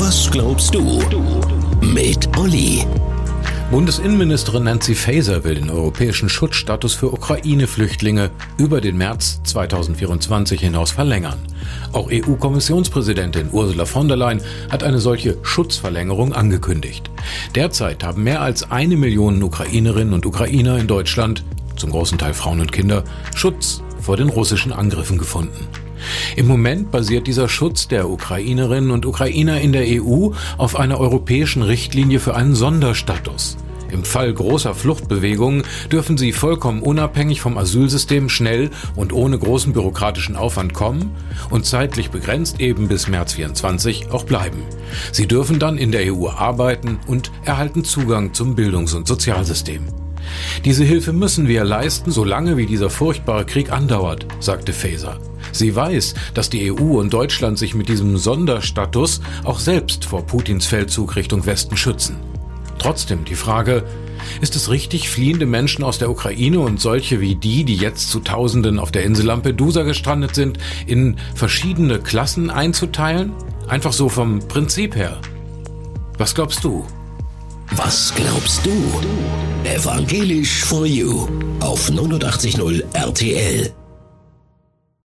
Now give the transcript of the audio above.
Was glaubst du? Mit Olli. Bundesinnenministerin Nancy Faeser will den europäischen Schutzstatus für Ukraine-Flüchtlinge über den März 2024 hinaus verlängern. Auch EU-Kommissionspräsidentin Ursula von der Leyen hat eine solche Schutzverlängerung angekündigt. Derzeit haben mehr als 1 Million Ukrainerinnen und Ukrainer in Deutschland, zum großen Teil Frauen und Kinder, Schutz vor den russischen Angriffen gefunden. Im Moment basiert dieser Schutz der Ukrainerinnen und Ukrainer in der EU auf einer europäischen Richtlinie für einen Sonderstatus. Im Fall großer Fluchtbewegungen dürfen sie vollkommen unabhängig vom Asylsystem schnell und ohne großen bürokratischen Aufwand kommen und zeitlich begrenzt eben bis März 2024 auch bleiben. Sie dürfen dann in der EU arbeiten und erhalten Zugang zum Bildungs- und Sozialsystem. Diese Hilfe müssen wir leisten, solange wie dieser furchtbare Krieg andauert, sagte Faeser. Sie weiß, dass die EU und Deutschland sich mit diesem Sonderstatus auch selbst vor Putins Feldzug Richtung Westen schützen. Trotzdem die Frage, ist es richtig, fliehende Menschen aus der Ukraine und solche wie die jetzt zu Tausenden auf der Insel Lampedusa gestrandet sind, in verschiedene Klassen einzuteilen? Einfach so vom Prinzip her. Was glaubst du? Was glaubst du? Evangelisch for You auf 89.0 RTL.